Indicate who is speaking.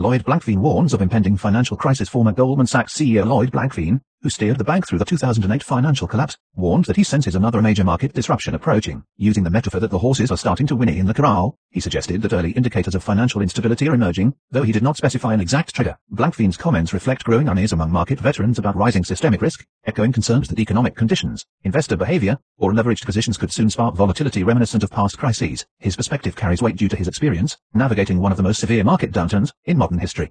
Speaker 1: Lloyd Blankfein warns of impending financial crisis. Former Goldman Sachs CEO Lloyd Blankfein, who steered the bank through the 2008 financial collapse, warned that he senses another major market disruption approaching. Using the metaphor that the horses are starting to whinny in the corral, he suggested that early indicators of financial instability are emerging, though he did not specify an exact trigger. Blankfein's comments reflect growing unease among market veterans about rising systemic risk, echoing concerns that economic conditions, investor behavior, or leveraged positions could soon spark volatility reminiscent of past crises. His perspective carries weight due to his experience navigating one of the most severe market downturns in modern history.